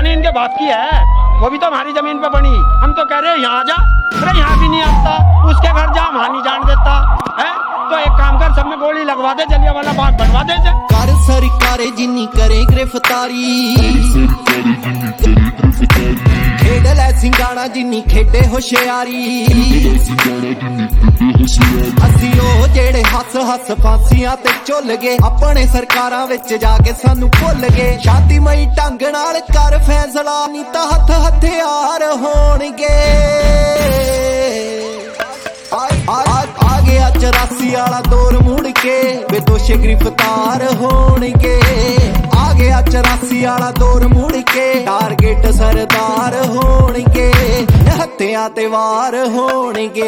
राजधानी इनके बात की है, वो भी तो हमारी जमीन पे बनी। हम तो कह रहे हैं यहाँ आ जा, अरे यहाँ भी नहीं आता, उसके घर जा, वहाँ नहीं जान देता है। तो एक काम कर, सब में गोली लगवा दे, जलियांवाला बाग बनवा दे। कर सरकारे जिन्नी करे गिरफ्तारी, खेड लै सिंगाड़ा जिन्नी खेडे होशियारी। असी ओ जेड़े हस हस फांसियां ते झुल गए, अपने सरकारां विच जाके सानू भुल गए। शांतिमई ढंग नाल कर फैसला, नी तां हथ हथियार होणगे। आ गया 84 वाला दौर मुड़ के, बेदोशे गिरफ्तार होणगे। आ गया 84 वाला दौर मुड़ के, टारगेट सरदार होणगे, हत्या ते वार होणगे।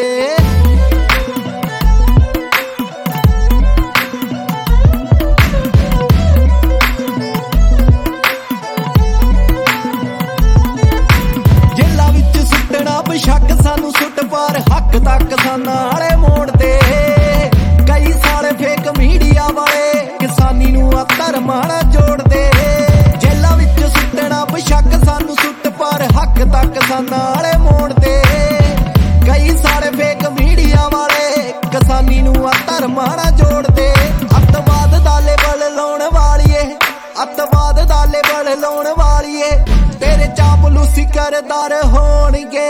जेला विच सुटना बेशक सानू सुट पार, हक तक किसानां वाले मोड़ दे। कई सारे फेक मीडिया वाले किसानी नू धर्मां नाल जोड़ दे। जेला विच सुटना बेशक सानू सुट पार, हक तक किसानां वाले मोड़ दे। कई सारे फेक मीडिया वाले किसानी नू धर्मां नाल जोड़ दे। अतवाद दा लेबल लाउण वालीए, अतवाद दा लेबल लाउण वालीए, तेरे चापलूसी करदार होणगे।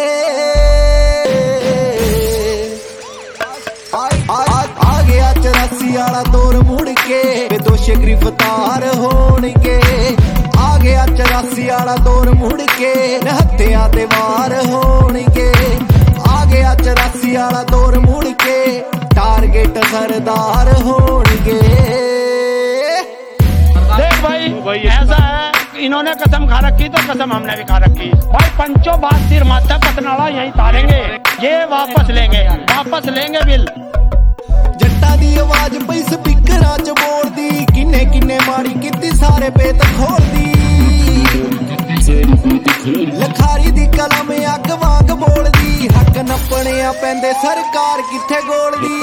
आ गया 84 वाला दौर मुड़ के, बेदोशे गिरफ्तार होणगे। आ गया 84 वाला दौर मुड़ के, हत्या ते वार होणगे। आ गया 84 वाला दौर मुड़ के, टारगेट सरदार होणगे। देख भाई ऐसा है, इन्होंने कसम खा रखी तो कसम हमने भी खा रखी। भाई पंचो बात सिर माथा पतनाला यहीं तारेंगे, ये वापस लेंगे बिल। जट्टा दी आवाज पई स्पीकरां च बोलदी, किन्ने किन्ने माड़ी कीती सारे पेत खोलदी। लखारी दी कलम अग वांग बोलदी, हक नप्पणे पैंदे सरकार किथे गोलदी।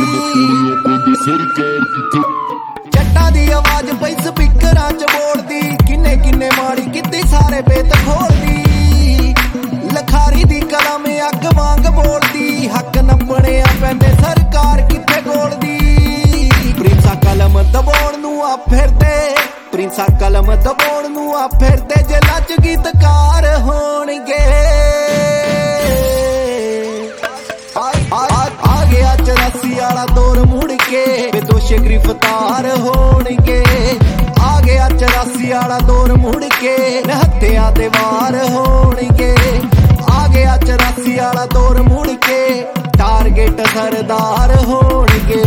जट्टा दी आवाज पई स्पीकरां च बोलदी, किन्ने किन्ने माड़ी कीती सारे पेत खोलदी। लखारी दी कलम अग वांग बोलदी, हक नप्पणे पैंदे सरकार किथे गोलदी। प्रिंसा कलम दबाउण नूं आ फिरदे, प्रिंसा कलम दबाउण नूं आ फिरदे, जे लज गीतकार होणगे। आ गया 84 वाला दौर मुड़ के, बेदोशे गिरफ्तार होणगे। आ गया 84 वाला दौर मुड़ के, हत्या ते वार होणगे। आ गया 84 वाला दौर मुड़ के, टारगेट सरदार होणगे।